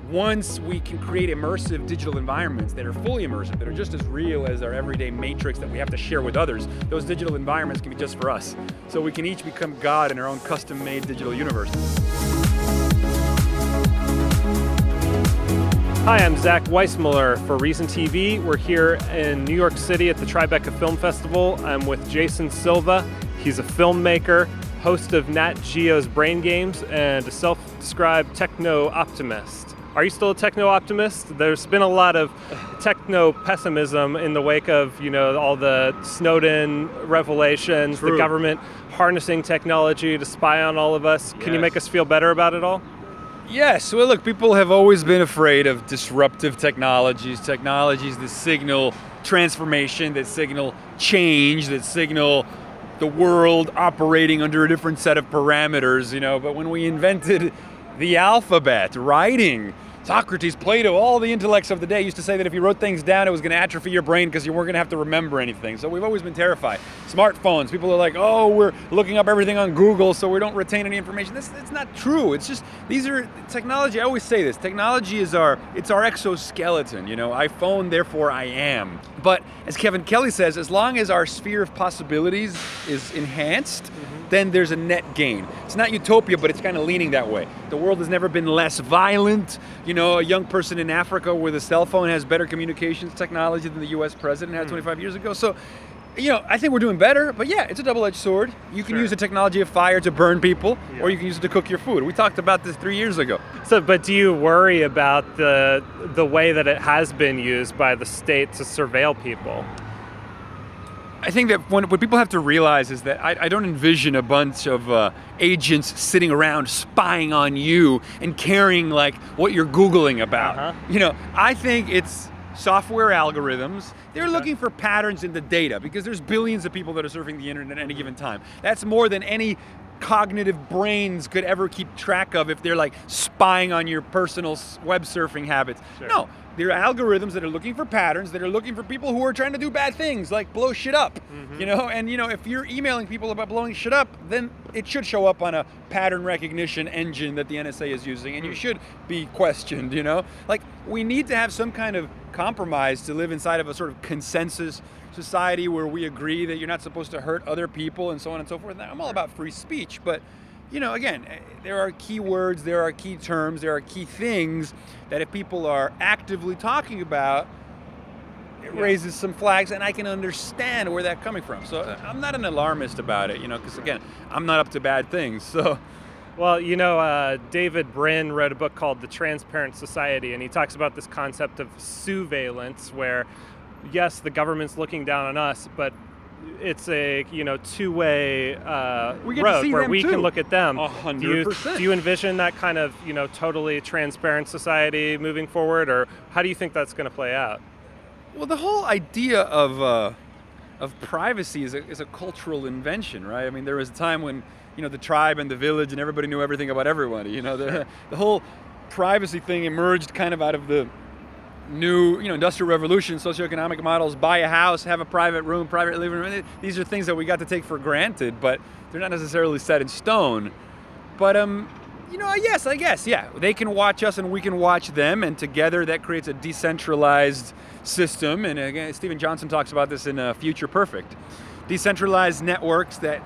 once we can create immersive digital environments that are fully immersive, that are just as real as our everyday matrix that we have to share with others, those digital environments can be just for us. So we can each become God in our own custom-made digital universe. Hi, I'm Zach Weissmuller for Reason TV. We're here in New York City at the Tribeca Film Festival. I'm with Jason Silva. He's a filmmaker, host of Nat Geo's Brain Games, and a self-described techno-optimist. Are you still a techno-optimist? There's been a lot of techno-pessimism in the wake of, all the Snowden revelations, the government harnessing technology to spy on all of us. Can you make us feel better about it all? Yes, well look, people have always been afraid of disruptive technologies that signal transformation, that signal change, that signal the world operating under a different set of parameters, but when we invented the alphabet, writing, Socrates, Plato, all the intellects of the day used to say that if you wrote things down, it was going to atrophy your brain because you weren't going to have to remember anything. So we've always been terrified. Smartphones, people are like, oh, we're looking up everything on Google so we don't retain any information. It's not true. It's just, these are technology. I always say this, technology is our exoskeleton. I phone, therefore I am. But as Kevin Kelly says, as long as our sphere of possibilities is enhanced, then there's a net gain. It's not utopia, but it's kind of leaning that way. The world has never been less violent. A young person in Africa with a cell phone has better communications technology than the US president had 25 years ago. So, I think we're doing better, but yeah, it's a double-edged sword. You can use the technology of fire to burn people, or you can use it to cook your food. We talked about this 3 years ago. But do you worry about the way that it has been used by the state to surveil people? I think that what people have to realize is that I don't envision a bunch of agents sitting around spying on you and caring like what you're Googling about. I think it's software algorithms. They're looking for patterns in the data because there's billions of people that are surfing the internet at any given time. That's more than any cognitive brains could ever keep track of if they're like spying on your personal web surfing habits. No, they're algorithms that are looking for patterns, that are looking for people who are trying to do bad things, like blow shit up. If you're emailing people about blowing shit up, then it should show up on a pattern recognition engine that the NSA is using, and you should be questioned, Like, we need to have some kind of compromise to live inside of a sort of consensus society where we agree that you're not supposed to hurt other people and so on and so forth. Now, I'm all about free speech, but again, there are key words, there are key terms, there are key things that if people are actively talking about, it raises some flags, and I can understand where that's coming from. So I'm not an alarmist about it, because again, I'm not up to bad things. So. Well, David Brin wrote a book called The Transparent Society, and he talks about this concept of surveillance, where, yes, the government's looking down on us, but it's a two-way road where we can look at them. 100%. Do you envision that kind of totally transparent society moving forward, or how do you think that's going to play out? Well, the whole idea of privacy is a cultural invention, right? I mean, there was a time when the tribe and the village and everybody knew everything about everybody. The whole privacy thing emerged kind of out of the new, industrial revolution, socioeconomic models, buy a house, have a private room, private living room. These are things that we got to take for granted, but they're not necessarily set in stone. But, yes, I guess, yeah. They can watch us and we can watch them, and together that creates a decentralized system. And again, Steven Johnson talks about this in Future Perfect. Decentralized networks that,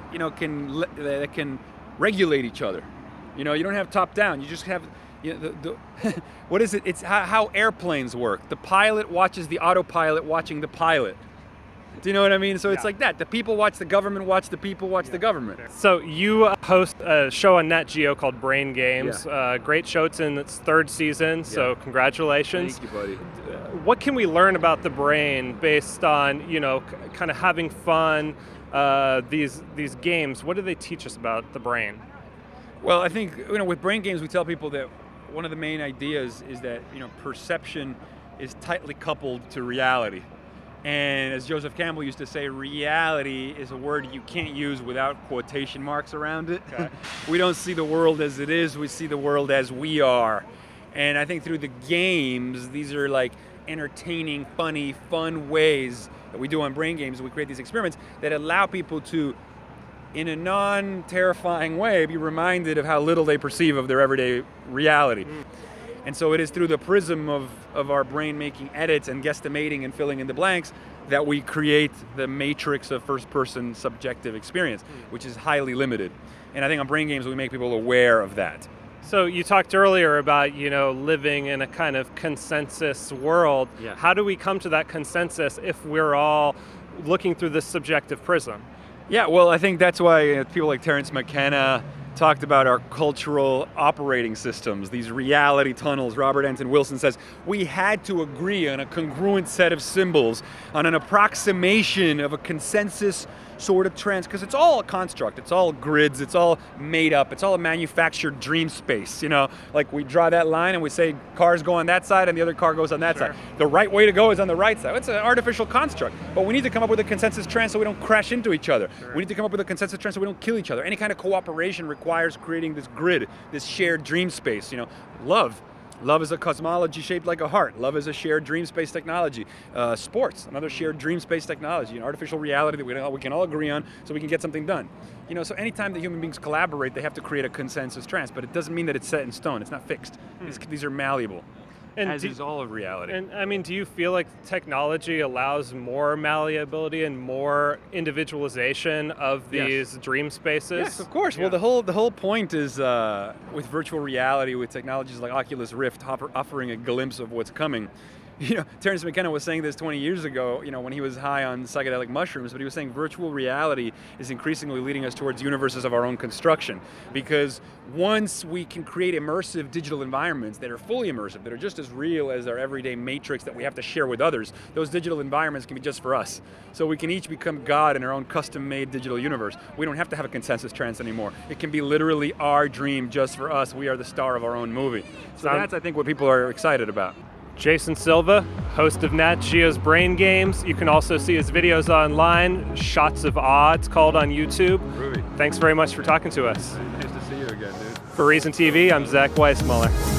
that can regulate each other. You don't have top down, you just have... what is it? It's how airplanes work. The pilot watches the autopilot watching the pilot. Do you know what I mean? So it's like that. The people watch the government, watch the people, watch the government. So you host a show on Nat Geo called Brain Games. Great show. It's in its third season, so congratulations. Thank you, buddy. What can we learn about the brain based on, kind of having fun, these games? What do they teach us about the brain? Well, I think, with Brain Games, we tell people that one of the main ideas is that, perception is tightly coupled to reality. And as Joseph Campbell used to say, reality is a word you can't use without quotation marks around it. Okay. We don't see the world as it is, we see the world as we are. And I think through the games, these are like entertaining, funny, fun ways that we do on Brain Games. We create these experiments that allow people to, in a non-terrifying way, be reminded of how little they perceive of their everyday reality. And so it is through the prism of our brain making edits and guesstimating and filling in the blanks that we create the matrix of first-person subjective experience, which is highly limited. And I think on Brain Games we make people aware of that. So you talked earlier about, living in a kind of consensus world. Yeah. How do we come to that consensus if we're all looking through this subjective prism? Yeah, well, I think that's why people like Terence McKenna talked about our cultural operating systems, these reality tunnels. Robert Anton Wilson says we had to agree on a congruent set of symbols, on an approximation of a consensus sort of trends, because it's all a construct, it's all grids, it's all made up, it's all a manufactured dream space. Like we draw that line and we say cars go on that side and the other car goes on that side. The right way to go is on the right side. It's an artificial construct, but we need to come up with a consensus trend so we don't crash into each other. We need to come up with a consensus trend so we don't kill each other. Any kind of cooperation requires creating this grid, this shared dream space. Love is a cosmology shaped like a heart. Love is a shared dream space technology. Sports, another shared dream space technology. An artificial reality that we can all agree on so we can get something done. So anytime that human beings collaborate, they have to create a consensus trance, but it doesn't mean that it's set in stone. It's not fixed. These are malleable, as is all of reality. And do you feel like technology allows more malleability and more individualization of these dream spaces? Yes, of course. Yeah. Well, the whole point is with virtual reality, with technologies like Oculus Rift offering a glimpse of what's coming. Terence McKenna was saying this 20 years ago, when he was high on psychedelic mushrooms, but he was saying virtual reality is increasingly leading us towards universes of our own construction. Because once we can create immersive digital environments that are fully immersive, that are just as real as our everyday matrix that we have to share with others, those digital environments can be just for us. So we can each become God in our own custom-made digital universe. We don't have to have a consensus trance anymore. It can be literally our dream just for us. We are the star of our own movie. So that's, I think, what people are excited about. Jason Silva, host of Nat Geo's Brain Games. You can also see his videos online, Shots of Awe, it's called on YouTube. Ruby. Thanks very much for talking to us. Nice to see you again, dude. For Reason TV, I'm Zach Weissmuller.